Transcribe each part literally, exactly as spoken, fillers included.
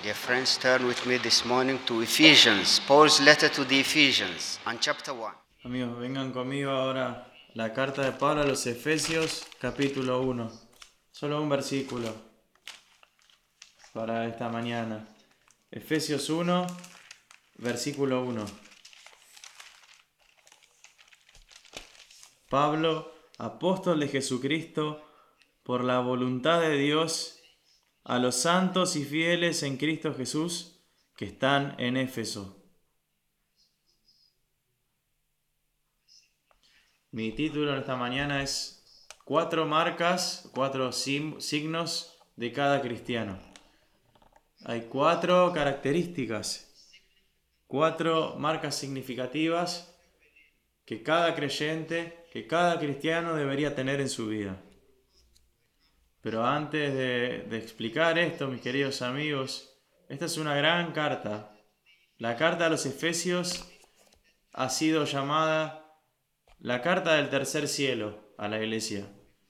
Dear friends, turn with me this morning to Ephesians, Paul's letter to the Ephesians, and chapter one. Amigos, vengan conmigo ahora la carta de Pablo a los Efesios, capítulo uno. Solo un versículo para esta mañana. Efesios uno, versículo uno. Pablo, apóstol de Jesucristo, por la voluntad de Dios, a los santos y fieles en Cristo Jesús que están en Éfeso. Mi título en esta mañana es Cuatro marcas, cuatro signos de cada cristiano. Hay cuatro características, cuatro marcas significativas que cada creyente, que cada cristiano debería tener en su vida. Pero antes de, de explicar esto, mis queridos amigos, esta es una gran carta. La carta a los Efesios ha sido llamada la carta del tercer cielo a la iglesia,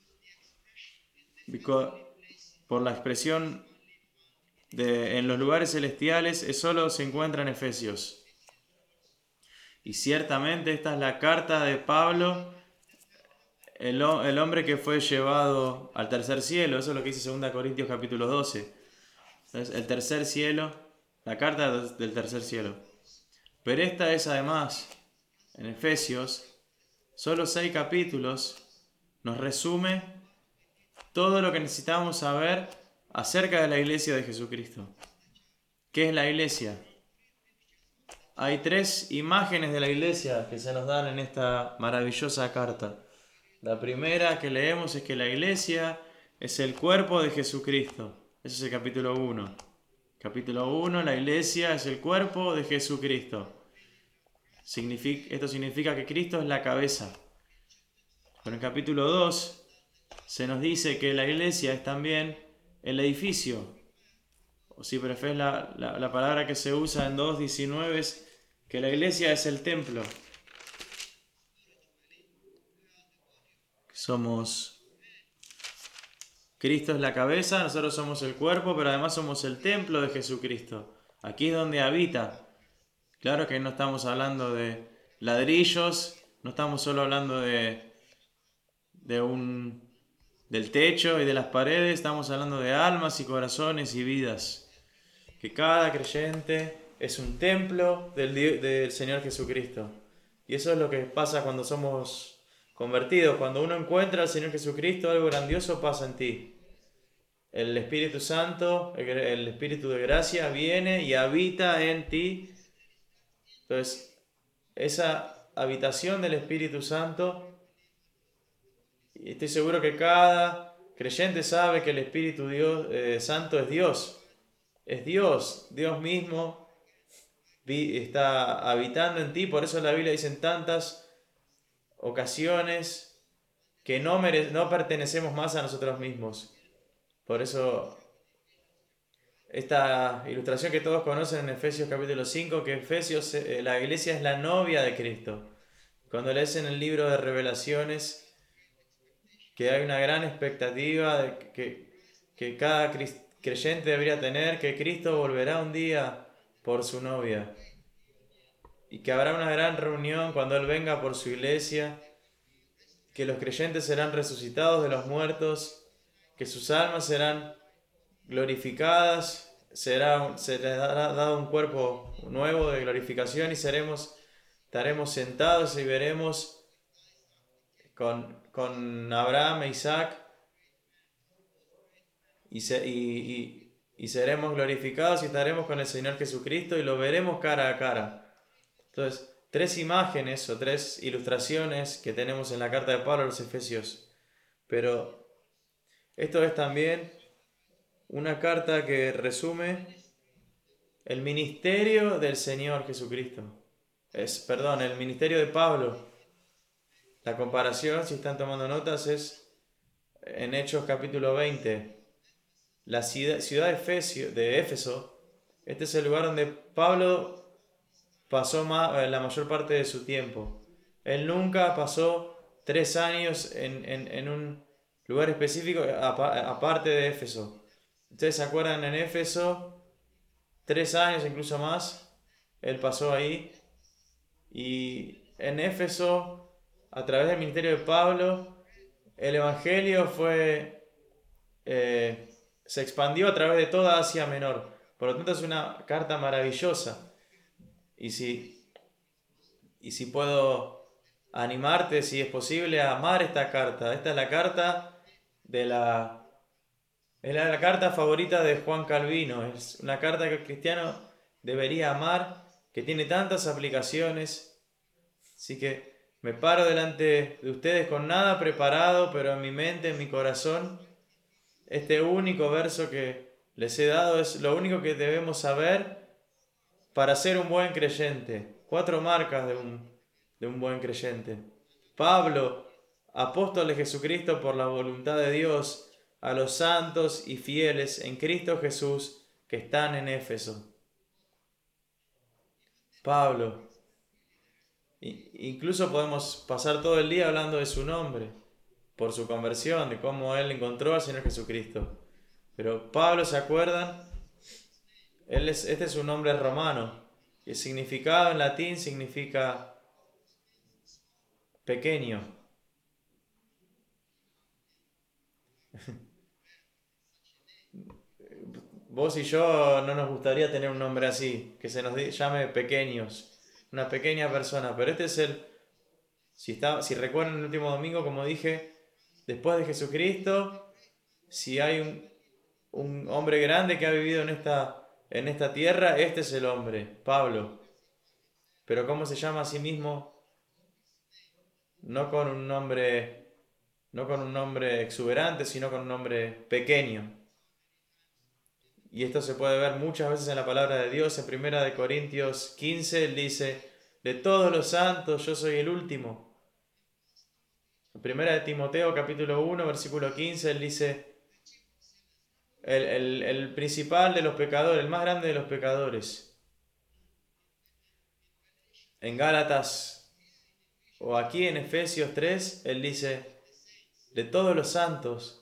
por la expresión de en los lugares celestiales, solo se encuentra en Efesios. Y ciertamente esta es la carta de Pablo, el, el hombre que fue llevado al tercer cielo. Eso es lo que dice segunda Corintios capítulo doce. Entonces, el tercer cielo, la carta del tercer cielo. Pero esta es además, en Efesios, solo seis capítulos, nos resume todo lo que necesitamos saber acerca de la iglesia de Jesucristo. ¿Qué es la iglesia? Hay tres imágenes de la iglesia que se nos dan en esta maravillosa carta. La primera que leemos es que la iglesia es el cuerpo de Jesucristo. Ese es el capítulo uno. Capítulo uno, la iglesia es el cuerpo de Jesucristo. Significa, esto significa que Cristo es la cabeza. Pero en capítulo dos se nos dice que la iglesia es también el edificio. O si prefieres la, la, la palabra que se usa en dos diecinueve es que la iglesia es el templo. Somos, Cristo es la cabeza, nosotros somos el cuerpo, pero además somos el templo de Jesucristo. Aquí es donde habita. Claro que no estamos hablando de ladrillos, no estamos solo hablando de, de un, del techo y de las paredes, estamos hablando de almas y corazones y vidas. Que cada creyente es un templo del, del Señor Jesucristo. Y eso es lo que pasa cuando somos convertidos. Cuando uno encuentra al Señor Jesucristo, algo grandioso pasa en ti. El Espíritu Santo, el Espíritu de gracia viene y habita en ti. Entonces, esa habitación del Espíritu Santo, y estoy seguro que cada creyente sabe que el Espíritu Dios, eh, Santo es Dios. Es Dios, Dios mismo está habitando en ti. Por eso la Biblia dice en tantas ocasiones que no, mere- no pertenecemos más a nosotros mismos. Por eso esta ilustración que todos conocen en Efesios capítulo cinco, que Efesios, eh, la iglesia es la novia de Cristo. Cuando lees en el libro de Revelaciones que hay una gran expectativa de que, que cada creyente debería tener, que Cristo volverá un día por su novia y que habrá una gran reunión cuando Él venga por su iglesia, que los creyentes serán resucitados de los muertos, que sus almas serán glorificadas, será, se les dará dado un cuerpo nuevo de glorificación y seremos, estaremos sentados y veremos con, con Abraham e Isaac y, se, y, y, y seremos glorificados y estaremos con el Señor Jesucristo y lo veremos cara a cara. Entonces, tres imágenes o tres ilustraciones que tenemos en la carta de Pablo a los Efesios. Pero esto es también una carta que resume el ministerio del Señor Jesucristo. Es, perdón, el ministerio de Pablo. La comparación, si están tomando notas, es en Hechos capítulo veinte. La ciudad, ciudad de, Efesio, de Éfeso, este es el lugar donde Pablo pasó más, la mayor parte de su tiempo. Él nunca pasó tres años en, en, en un lugar específico aparte de Éfeso. Ustedes se acuerdan en Éfeso, tres años, incluso más, él pasó ahí. Y en Éfeso, a través del ministerio de Pablo, el Evangelio fue, eh, se expandió a través de toda Asia Menor. Por lo tanto, es una carta maravillosa. Y si, y si puedo animarte, si es posible, a amar esta carta. Esta es la carta de la... Es la, la carta favorita de Juan Calvino. Es una carta que el cristiano debería amar, que tiene tantas aplicaciones. Así que me paro delante de ustedes con nada preparado, pero en mi mente, en mi corazón, este único verso que les he dado es lo único que debemos saber para ser un buen creyente. Cuatro marcas de un, de un buen creyente. Pablo, apóstol de Jesucristo por la voluntad de Dios, a los santos y fieles en Cristo Jesús que están en Éfeso. Pablo. Incluso podemos pasar todo el día hablando de su nombre, por su conversión, de cómo él encontró al Señor Jesucristo. Pero Pablo, ¿se acuerdan? Él es, este es un nombre romano, y el significado en latín significa pequeño. Vos y yo no nos gustaría tener un nombre así, que se nos llame pequeños, una pequeña persona, pero este es el, si, está, si recuerdan el último domingo, como dije, después de Jesucristo, si hay un, un hombre grande que ha vivido en esta, en esta tierra, este es el hombre, Pablo. Pero ¿cómo se llama a sí mismo? No con un nombre, no con un nombre exuberante, sino con un nombre pequeño. Y esto se puede ver muchas veces en la palabra de Dios. En primera de Corintios quince, él dice, de todos los santos yo soy el último. En primera de Timoteo capítulo uno, versículo quince, él dice, el, el, el principal de los pecadores, el más grande de los pecadores. En Gálatas, o aquí en Efesios tres, él dice, de todos los santos,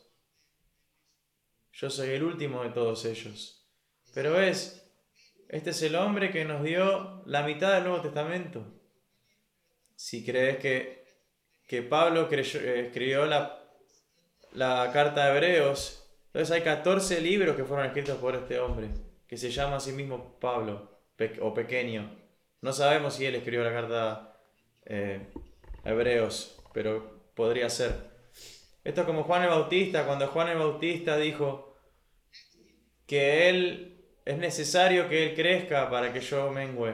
yo soy el último de todos ellos. Pero es, este es el hombre que nos dio la mitad del Nuevo Testamento. Si crees que, que Pablo creyó, eh, escribió la, la carta de Hebreos, entonces hay catorce libros que fueron escritos por este hombre, que se llama a sí mismo Pablo, pe o pequeño. No sabemos si él escribió la carta eh, a Hebreos, pero podría ser. Esto es como Juan el Bautista, cuando Juan el Bautista dijo que él es necesario que él crezca para que yo mengüe.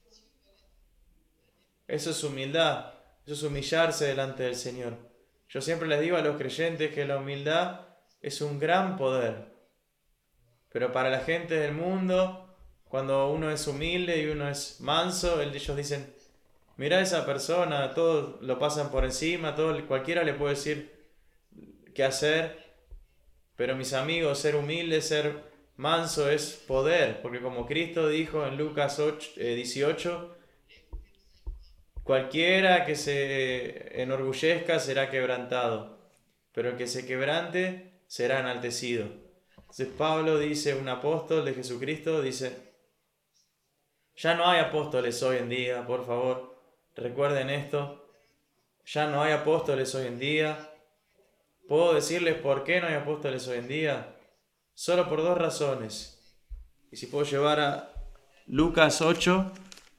Eso es humildad, eso es humillarse delante del Señor. Yo siempre les digo a los creyentes que la humildad es un gran poder. Pero para la gente del mundo, cuando uno es humilde y uno es manso, ellos dicen, mirá a esa persona, todos lo pasan por encima, todo, cualquiera le puede decir qué hacer. Pero mis amigos, ser humilde, ser manso es poder, porque como Cristo dijo en Lucas ocho, eh, dieciocho, cualquiera que se enorgullezca será quebrantado, pero el que se quebrante será enaltecido. Entonces Pablo dice, un apóstol de Jesucristo, dice, ya no hay apóstoles hoy en día, por favor, recuerden esto, ya no hay apóstoles hoy en día. ¿Puedo decirles por qué no hay apóstoles hoy en día? Solo por dos razones. Y si puedo llevar a Lucas ocho,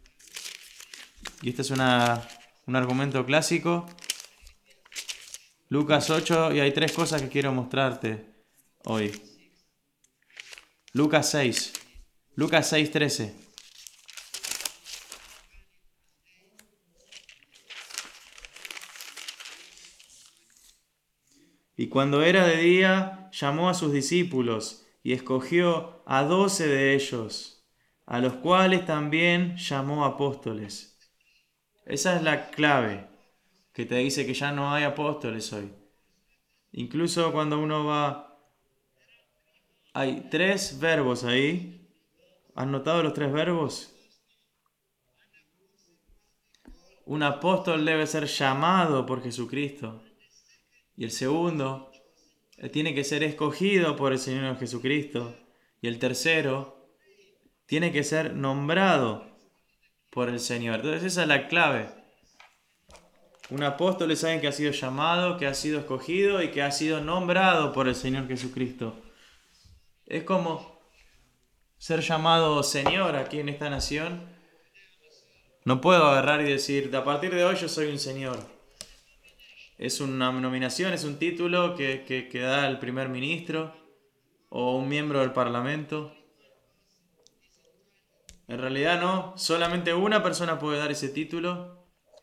y este es una, un argumento clásico. Lucas ocho, y hay tres cosas que quiero mostrarte hoy. Lucas seis. Lucas seis, trece. Y cuando era de día, llamó a sus discípulos y escogió a doce de ellos, a los cuales también llamó apóstoles. Esa es la clave que te dice que ya no hay apóstoles hoy. Incluso cuando uno va, hay tres verbos ahí. ¿Has notado los tres verbos? Un apóstol debe ser llamado por Jesucristo. Y el segundo, tiene que ser escogido por el Señor Jesucristo. Y el tercero, tiene que ser nombrado por el Señor. Entonces esa es la clave. Un apóstol es alguien que ha sido llamado, que ha sido escogido y que ha sido nombrado por el Señor Jesucristo. Es como ser llamado Señor aquí en esta nación. No puedo agarrar y decir, a partir de hoy yo soy un Señor. Es una nominación, es un título que, que, que da el primer ministro o un miembro del parlamento. En realidad no, solamente una persona puede dar ese título.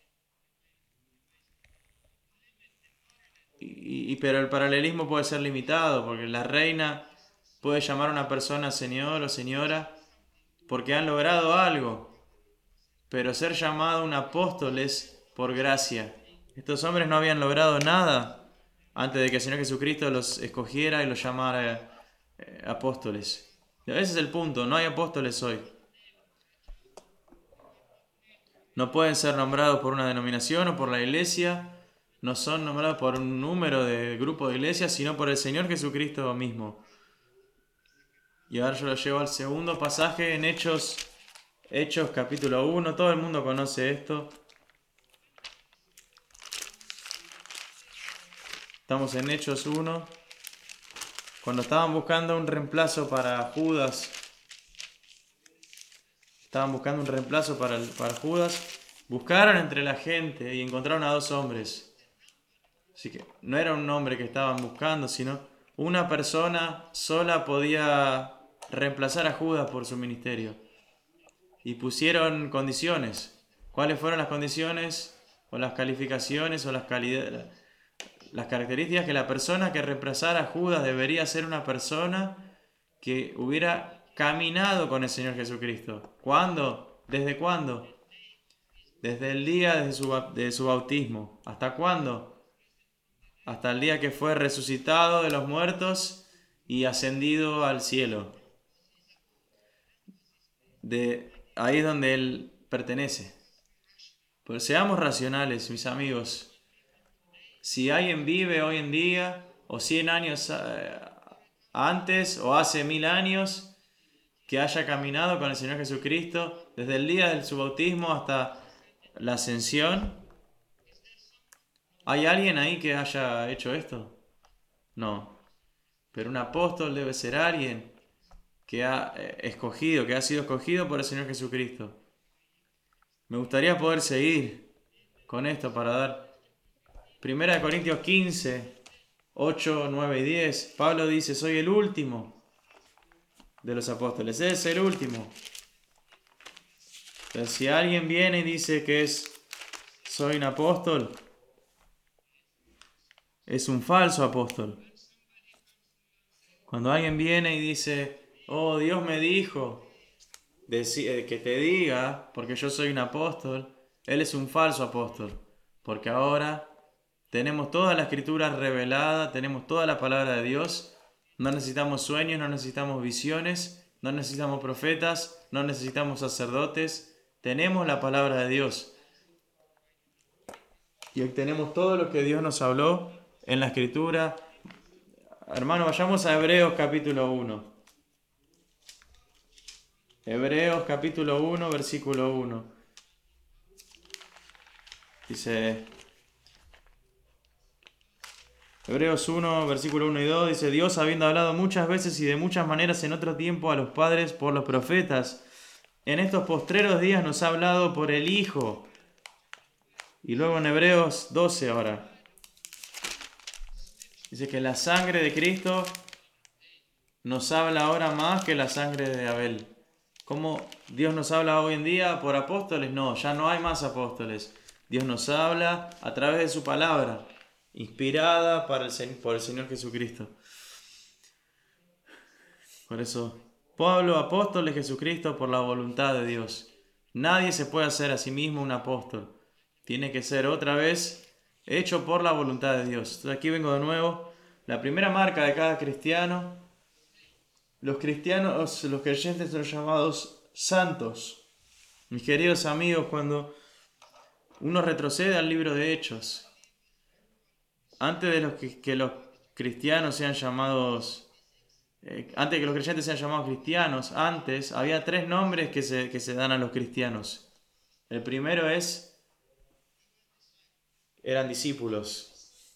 Y, y, pero el paralelismo puede ser limitado, porque la reina puede llamar a una persona señor o señora porque han logrado algo. Pero ser llamado un apóstol es por gracia. Estos hombres no habían logrado nada antes de que el Señor Jesucristo los escogiera y los llamara eh, apóstoles. Ese es el punto, no hay apóstoles hoy. No pueden ser nombrados por una denominación o por la iglesia. No son nombrados por un número de grupo de iglesias, sino por el Señor Jesucristo mismo. Y ahora yo lo llevo al segundo pasaje en Hechos, Hechos capítulo uno. Todo el mundo conoce esto. Estamos en Hechos uno. Cuando estaban buscando un reemplazo para Judas, estaban buscando un reemplazo para, el, para Judas, buscaron entre la gente y encontraron a dos hombres. Así que no era un hombre que estaban buscando, sino una persona sola podía reemplazar a Judas por su ministerio. Y pusieron condiciones. ¿Cuáles fueron las condiciones o las calificaciones o las calidades? Las características que la persona que reemplazara a Judas debería ser una persona que hubiera caminado con el Señor Jesucristo. ¿Cuándo? ¿Desde cuándo? Desde el día de su, de su bautismo. ¿Hasta cuándo? Hasta el día que fue resucitado de los muertos y ascendido al cielo. De ahí es donde Él pertenece. Pero seamos racionales, mis amigos. Si alguien vive hoy en día, o cien años antes, o hace mil años, que haya caminado con el Señor Jesucristo, desde el día de su bautismo hasta la ascensión, ¿hay alguien ahí que haya hecho esto? No. Pero un apóstol debe ser alguien que ha escogido, que ha sido escogido por el Señor Jesucristo. Me gustaría poder seguir con esto para dar Primera de Corintios quince, ocho, nueve y diez. Pablo dice, soy el último de los apóstoles. Es el último. Entonces, si alguien viene y dice que es soy un apóstol, es un falso apóstol. Cuando alguien viene y dice, oh, Dios me dijo que te diga, porque yo soy un apóstol, él es un falso apóstol. Porque ahora tenemos toda la escritura revelada, tenemos toda la palabra de Dios. No necesitamos sueños, no necesitamos visiones, no necesitamos profetas, no necesitamos sacerdotes. Tenemos la palabra de Dios. Y hoy tenemos todo lo que Dios nos habló en la escritura. Hermano, vayamos a Hebreos capítulo uno. Hebreos capítulo uno, versículo uno. Dice... Hebreos uno, versículo uno y dos, dice, Dios, habiendo hablado muchas veces y de muchas maneras en otro tiempo a los padres por los profetas, en estos postreros días nos ha hablado por el Hijo. Y luego en Hebreos doce ahora, dice que la sangre de Cristo nos habla ahora más que la sangre de Abel. ¿Cómo Dios nos habla hoy en día por apóstoles? No, ya no hay más apóstoles. Dios nos habla a través de su palabra, inspirada para el, por el Señor Jesucristo. Por eso, Pablo, apóstol de Jesucristo por la voluntad de Dios. Nadie se puede hacer a sí mismo un apóstol. Tiene que ser otra vez hecho por la voluntad de Dios. Entonces aquí vengo de nuevo. La primera marca de cada cristiano. Los cristianos, los creyentes son llamados santos. Mis queridos amigos, cuando uno retrocede al libro de Hechos, antes de los que, que los cristianos sean llamados eh, antes de que los creyentes sean llamados cristianos, antes había tres nombres que se, que se dan a los cristianos. El primero es, eran discípulos.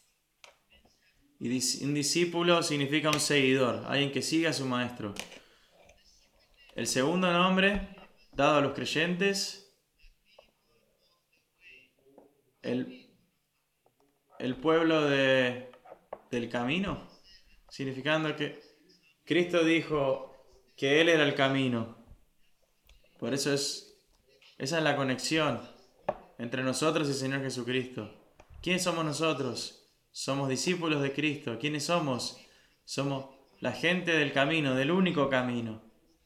Y un discípulo significa un seguidor, alguien que sigue a su maestro. El segundo nombre, dado a los creyentes, el, el pueblo de, del camino, significando que Cristo dijo que Él era el camino. Por eso es, esa es la conexión entre nosotros y el Señor Jesucristo. ¿Quiénes somos nosotros? Somos discípulos de Cristo. ¿Quiénes somos? Somos la gente del camino, del único camino.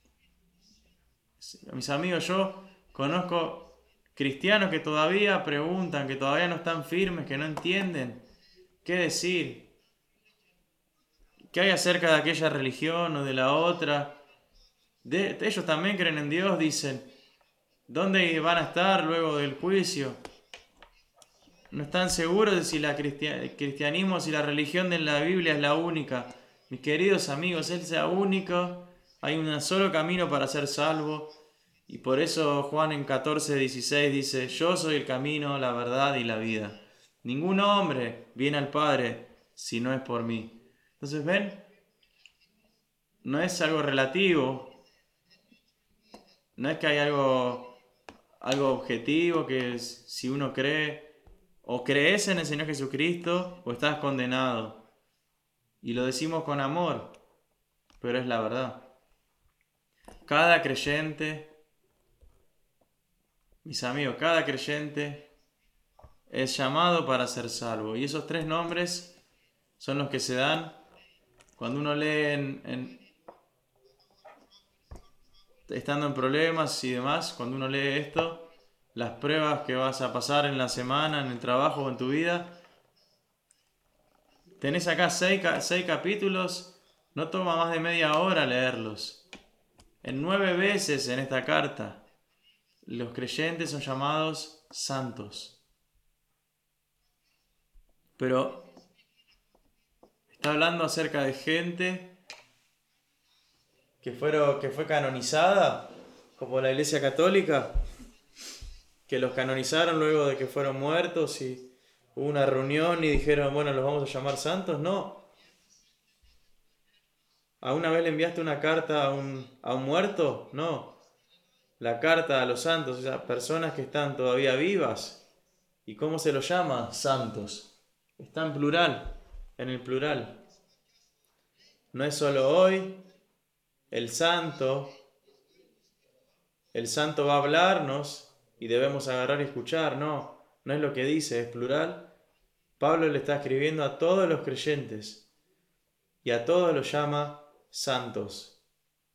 Mis amigos, yo conozco cristianos que todavía preguntan, que todavía no están firmes, que no entienden qué decir, qué hay acerca de aquella religión o de la otra. De, ellos también creen en Dios, dicen. ¿Dónde van a estar luego del juicio? No están seguros de si la cristian, el cristianismo, si la religión de la Biblia es la única. Mis queridos amigos, Él es la única. Hay un solo camino para ser salvo. Y por eso Juan en catorce dieciséis dice: yo soy el camino, la verdad y la vida. Ningún hombre viene al Padre si no es por mí. Entonces, ¿ven? No es algo relativo. No es que hay algo, algo objetivo, que es, si uno cree, o crees en el Señor Jesucristo o estás condenado. Y lo decimos con amor, pero es la verdad. Cada creyente, mis amigos, cada creyente es llamado para ser salvo. Y esos tres nombres son los que se dan cuando uno lee en, en, estando en problemas y demás, cuando uno lee esto, las pruebas que vas a pasar en la semana, en el trabajo o en tu vida. Tenés acá seis, seis capítulos, no toma más de media hora leerlos. En nueve veces en esta carta, los creyentes son llamados santos. Pero está hablando acerca de gente que, fueron, que fue canonizada, como la Iglesia Católica, que los canonizaron luego de que fueron muertos y hubo una reunión y dijeron, bueno, los vamos a llamar santos. No. ¿Alguna vez le enviaste una carta a un, a un muerto? No. La carta a los santos, o sea, personas que están todavía vivas. ¿Y cómo se los llama? Santos. Está en plural, en el plural. No es solo hoy, el santo, el santo va a hablarnos y debemos agarrar y escuchar. No, no es lo que dice, es plural. Pablo le está escribiendo a todos los creyentes y a todos los llama santos.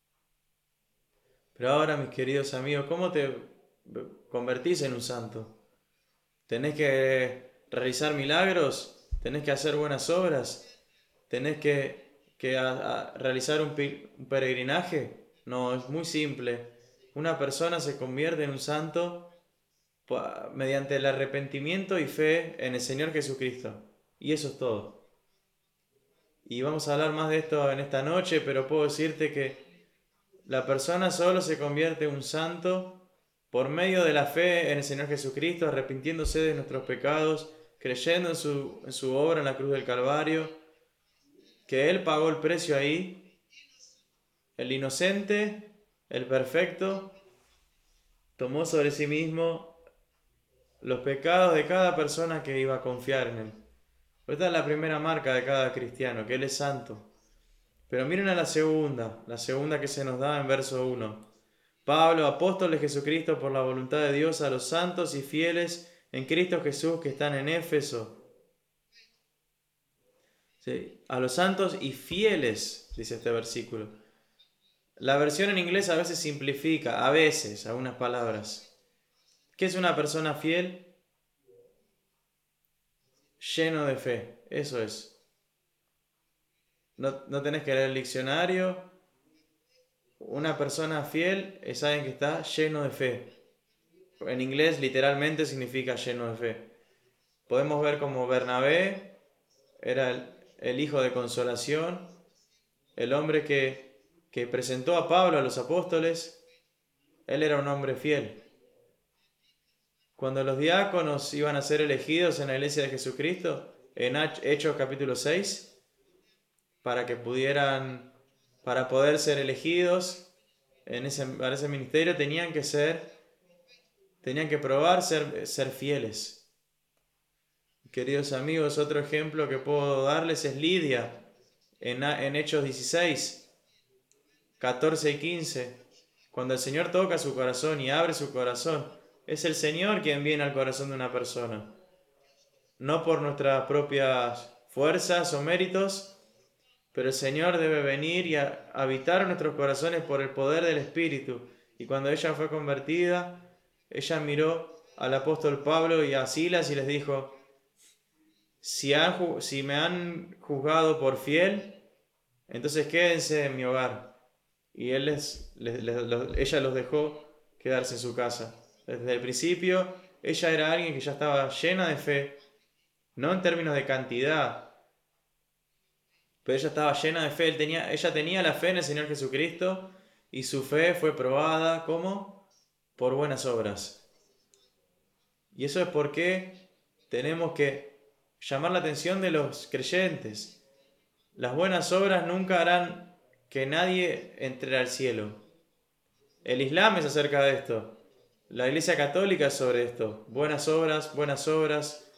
Pero ahora, mis queridos amigos, ¿cómo te convertís en un santo? ¿Tenés que realizar milagros? ¿Tenés que hacer buenas obras? ¿Tenés que, que a, a realizar un, un peregrinaje? No, es muy simple. Una persona se convierte en un santo mediante el arrepentimiento y fe en el Señor Jesucristo. Y eso es todo. Y vamos a hablar más de esto en esta noche, pero puedo decirte que la persona solo se convierte en un santo por medio de la fe en el Señor Jesucristo, arrepintiéndose de nuestros pecados, creyendo en su, en su obra en la cruz del Calvario, que Él pagó el precio ahí. El inocente, el perfecto, tomó sobre sí mismo los pecados de cada persona que iba a confiar en Él. Esta es la primera marca de cada cristiano, que Él es santo. Pero miren a la segunda, la segunda que se nos da en verso uno. Pablo, apóstol de Jesucristo por la voluntad de Dios, a los santos y fieles en Cristo Jesús que están en Éfeso. ¿Sí? A los santos y fieles, dice este versículo. La versión en inglés a veces simplifica, a veces, algunas palabras. ¿Qué es una persona fiel? Lleno de fe, eso es. No, no tenés que leer el diccionario. Una persona fiel es alguien que está lleno de fe. En inglés literalmente significa lleno de fe. Podemos ver como Bernabé era el, el hijo de consolación, el hombre que, que presentó a Pablo a los apóstoles, él era un hombre fiel. Cuando los diáconos iban a ser elegidos en la iglesia de Jesucristo, en Hechos capítulo seis, para que pudieran, para poder ser elegidos en ese, para ese ministerio, tenían que ser, tenían que probar ser, ser fieles. Queridos amigos, otro ejemplo que puedo darles es Lidia, en, en Hechos dieciséis, catorce y quince. Cuando el Señor toca su corazón y abre su corazón, es el Señor quien viene al corazón de una persona. No por nuestras propias fuerzas o méritos, pero el Señor debe venir y a, habitar en nuestros corazones por el poder del Espíritu. Y cuando ella fue convertida, ella miró al apóstol Pablo y a Silas y les dijo: Si, han, si me han juzgado por fiel, entonces quédense en mi hogar. Y él les, les, les, los, ella los dejó quedarse en su casa. Desde el principio, ella era alguien que ya estaba llena de fe, no en términos de cantidad, pero ella estaba llena de fe. Él tenía, ella tenía la fe en el Señor Jesucristo y su fe fue probada, ¿cómo? Por buenas obras. Y eso es porque tenemos que llamar la atención de los creyentes. Las buenas obras nunca harán que nadie entre al cielo. El Islam es acerca de esto. La Iglesia Católica es sobre esto. Buenas obras, buenas obras.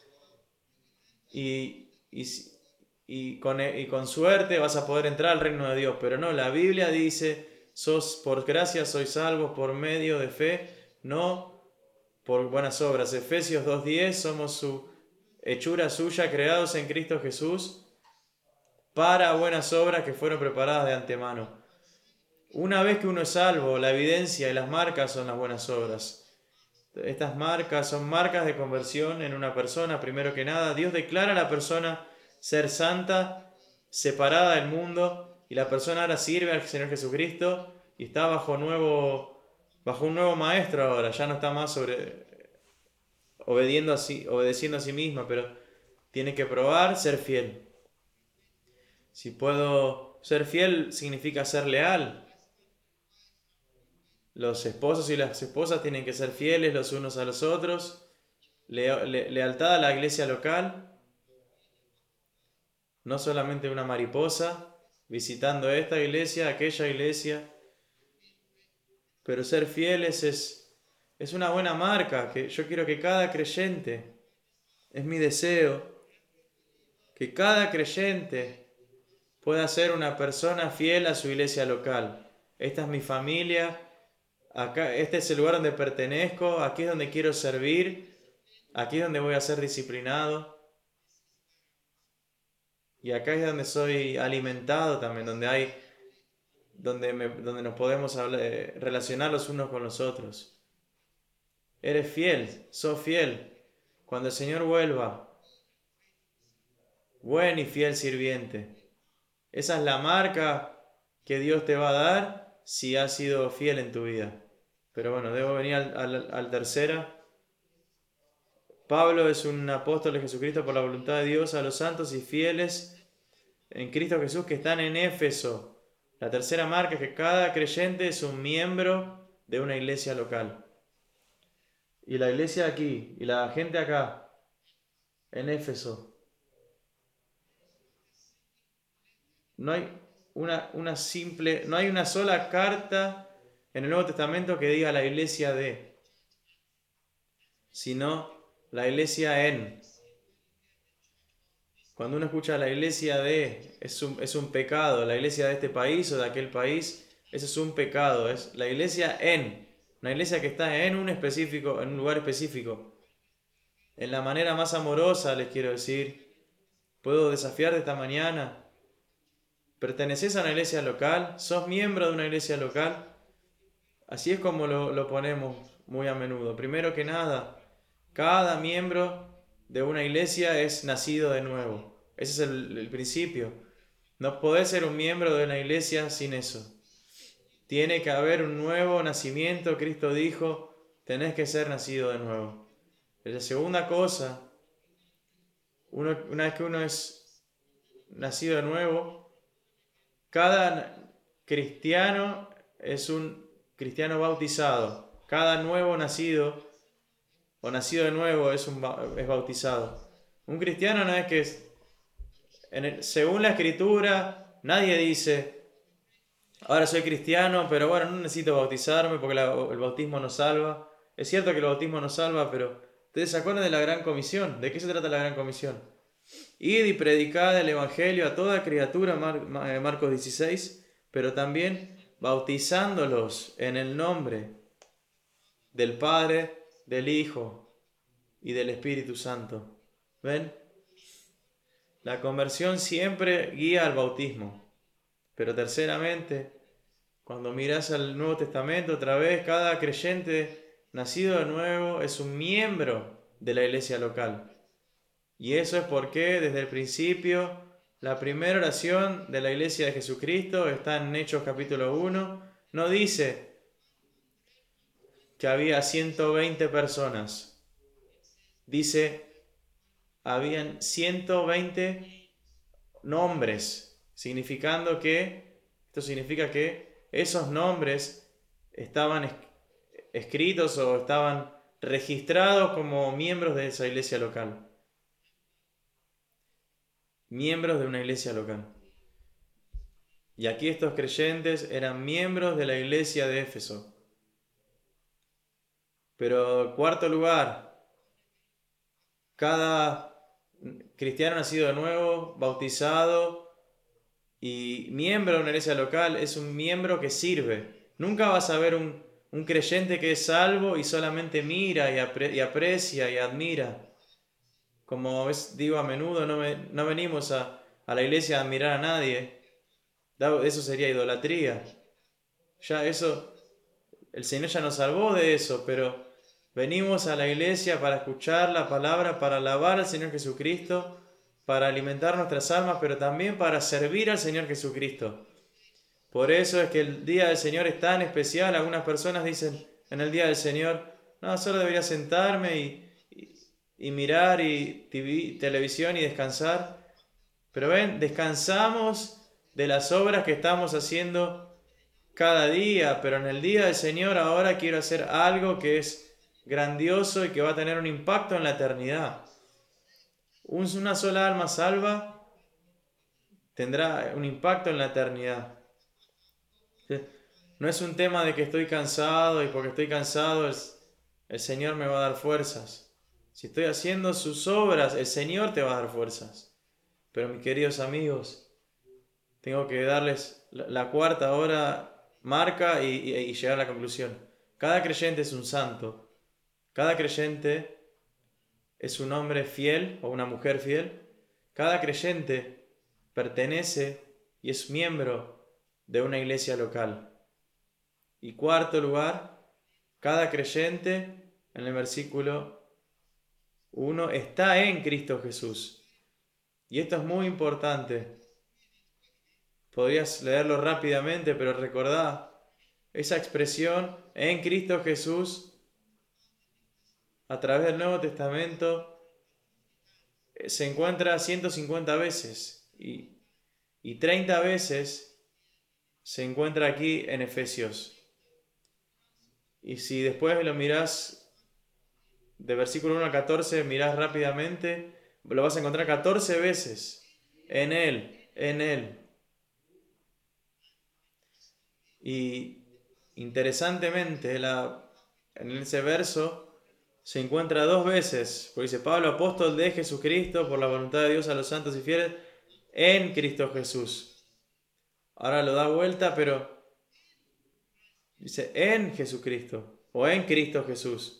Y, y, y, con, y con suerte vas a poder entrar al reino de Dios. Pero no, la Biblia dice: sos, por gracia sois salvos por medio de fe, no por buenas obras. Efesios dos diez, somos su hechura suya, creados en Cristo Jesús, para buenas obras que fueron preparadas de antemano. Una vez que uno es salvo, la evidencia y las marcas son las buenas obras. Estas marcas son marcas de conversión en una persona. Primero que nada, Dios declara a la persona ser santa, separada del mundo, y la persona ahora sirve al Señor Jesucristo y está bajo, nuevo, bajo un nuevo maestro ahora. Ya no está más sobre, obediendo a sí, obedeciendo a sí misma, pero tiene que probar ser fiel. Si puedo ser fiel, significa ser leal. Los esposos y las esposas tienen que ser fieles los unos a los otros. Le, le, lealtad a la iglesia local. No solamente una mariposa visitando esta iglesia, aquella iglesia. Pero ser fieles es, es una buena marca. Que yo quiero que cada creyente, es mi deseo, que cada creyente pueda ser una persona fiel a su iglesia local. Esta es mi familia. Acá, este es el lugar donde pertenezco, aquí es donde quiero servir, aquí es donde voy a ser disciplinado. Y acá es donde soy alimentado también, donde hay, donde, me, donde nos podemos hablar, eh, relacionar los unos con los otros. Eres fiel, sos fiel. Cuando el Señor vuelva, buen y fiel sirviente. Esa es la marca que Dios te va a dar si has sido fiel en tu vida. Pero bueno, debo venir al, al, al tercera. Pablo es un apóstol de Jesucristo por la voluntad de Dios a los santos y fieles en Cristo Jesús que están en Éfeso. La tercera marca es que cada creyente es un miembro de una iglesia local. Y la iglesia aquí, y la gente acá, en Éfeso, no hay una, una simple, no hay una sola carta en el Nuevo Testamento que diga la iglesia de, sino la iglesia en. Cuando uno escucha la iglesia de, es un, es un pecado. La iglesia de este país o de aquel país, eso es un pecado. Es la iglesia en, una iglesia que está en un específico, en un lugar específico. En la manera más amorosa les quiero decir, puedo desafiar de esta mañana. ¿Perteneces a una iglesia local? ¿Sos miembro de una iglesia local? Así es como lo, lo ponemos muy a menudo. Primero que nada, cada miembro de una iglesia es nacido de nuevo. Ese es el, el principio. No podés ser un miembro de una iglesia sin eso. Tiene que haber un nuevo nacimiento. Cristo dijo, tenés que ser nacido de nuevo. La segunda cosa, uno, una vez que uno es nacido de nuevo, Cada cristiano es un cristiano bautizado. Cada nuevo nacido o nacido de nuevo es, un, es bautizado. Un cristiano no es que es, en el, según la Escritura, nadie dice, ahora soy cristiano, pero bueno, no necesito bautizarme porque la, el bautismo no salva. Es cierto que el bautismo no salva, pero ¿ustedes se acuerdan de la Gran Comisión? ¿De qué se trata la Gran Comisión? Id y predicad el Evangelio a toda criatura, Mar, Marcos dieciséis, pero también bautizándolos en el nombre del Padre, del Hijo y del Espíritu Santo. ¿Ven? La conversión siempre guía al bautismo. Pero terceramente, cuando miras al Nuevo Testamento, otra vez, cada creyente nacido de nuevo es un miembro de la iglesia local. Y eso es porque desde el principio la primera oración de la iglesia de Jesucristo está en Hechos capítulo uno. No dice que había ciento veinte personas. Dice, habían ciento veinte nombres, significando que, esto significa que esos nombres estaban escritos o estaban registrados como miembros de esa iglesia local. Miembros de una iglesia local. Y aquí estos creyentes eran miembros de la iglesia de Éfeso. Pero en cuarto lugar, cada cristiano nacido de nuevo, bautizado y miembro de una iglesia local es un miembro que sirve. Nunca vas a ver un, un creyente que es salvo y solamente mira y, apre, y aprecia y admira. Como es, digo a menudo, no, me, no venimos a, a la iglesia a admirar a nadie. Eso sería idolatría. Ya eso, el Señor ya nos salvó de eso, pero venimos a la iglesia para escuchar la palabra, para alabar al Señor Jesucristo, para alimentar nuestras almas, pero también para servir al Señor Jesucristo. Por eso es que el día del Señor es tan especial. Algunas personas dicen en el día del Señor, no, solo debería sentarme y y mirar y T V, televisión y descansar. Pero ven, descansamos de las obras que estamos haciendo cada día, pero en el día del Señor ahora quiero hacer algo que es grandioso y que va a tener un impacto en la eternidad. Una sola alma salva tendrá un impacto en la eternidad. No es un tema de que estoy cansado y porque estoy cansado el, el Señor me va a dar fuerzas. Si estoy haciendo sus obras, el Señor te va a dar fuerzas. Pero mis queridos amigos, tengo que darles la, la cuarta hora marca y, y, y llegar a la conclusión. Cada creyente es un santo. Cada creyente es un hombre fiel o una mujer fiel. Cada creyente pertenece y es miembro de una iglesia local. Y cuarto lugar, cada creyente, en el versículo uno, está en Cristo Jesús. Y esto es muy importante. Podrías leerlo rápidamente, pero recordá esa expresión en Cristo Jesús a través del Nuevo Testamento se encuentra ciento cincuenta veces y, y treinta veces se encuentra aquí en Efesios. Y si después lo mirás de versículo uno al catorce, mirás rápidamente, lo vas a encontrar catorce veces en Él, en Él. Y interesantemente, la, en ese verso se encuentra dos veces, porque dice Pablo, apóstol de Jesucristo, por la voluntad de Dios a los santos y fieles, en Cristo Jesús. Ahora lo da vuelta, pero dice en Jesucristo, o en Cristo Jesús.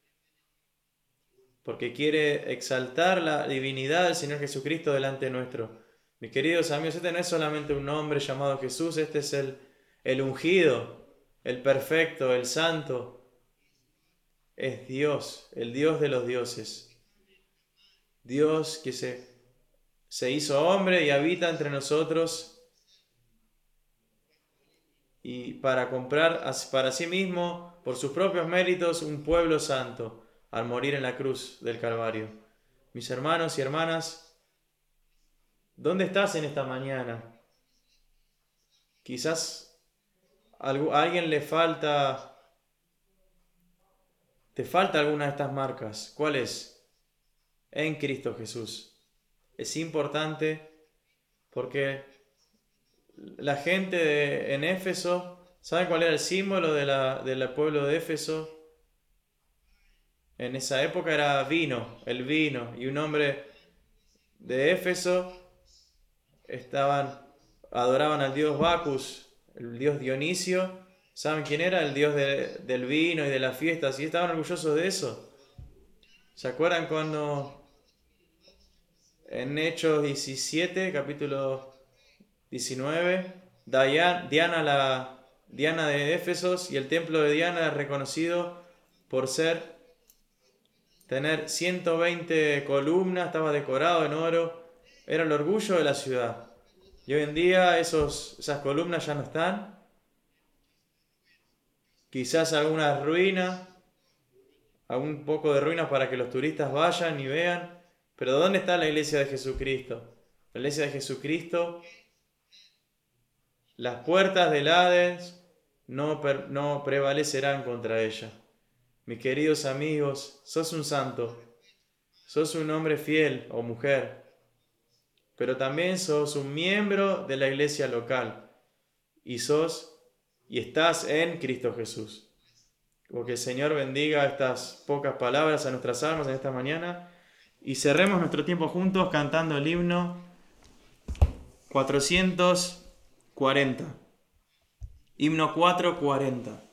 Porque quiere exaltar la divinidad del Señor Jesucristo delante nuestro. Mis queridos amigos, este no es solamente un hombre llamado Jesús, este es el, el ungido, el perfecto, el santo. Es Dios, el Dios de los dioses. Dios que se, se hizo hombre y habita entre nosotros y para comprar para sí mismo, por sus propios méritos, un pueblo santo. Al morir en la cruz del Calvario. Mis hermanos y hermanas, ¿dónde estás en esta mañana? quizás a alguien le falta, te falta alguna de estas marcas. ¿Cuál es? En Cristo Jesús. Es importante porque la gente de, en Éfeso, ¿saben cuál era el símbolo de la, del pueblo de Éfeso? En esa época era vino, el vino, y un hombre de Éfeso estaban, adoraban al dios Bacus, el dios Dionisio. ¿Saben quién era? El dios de, del vino y de las fiestas, y estaban orgullosos de eso. ¿Se acuerdan cuando en Hechos diecisiete, capítulo diecinueve, Diana, la, Diana de Éfesos, y el templo de Diana es reconocido por ser tener ciento veinte columnas, estaba decorado en oro, era el orgullo de la ciudad. Y hoy en día esos, esas columnas ya no están. Quizás algunas ruinas, algún poco de ruinas para que los turistas vayan y vean. Pero ¿dónde está la iglesia de Jesucristo? La iglesia de Jesucristo, las puertas del Hades no, per, no prevalecerán contra ella. Mis queridos amigos, sos un santo, sos un hombre fiel o mujer, pero también sos un miembro de la iglesia local y sos y estás en Cristo Jesús. Que el Señor bendiga estas pocas palabras a nuestras almas en esta mañana y cerremos nuestro tiempo juntos cantando el himno cuatrocientos cuarenta. Himno cuatrocientos cuarenta.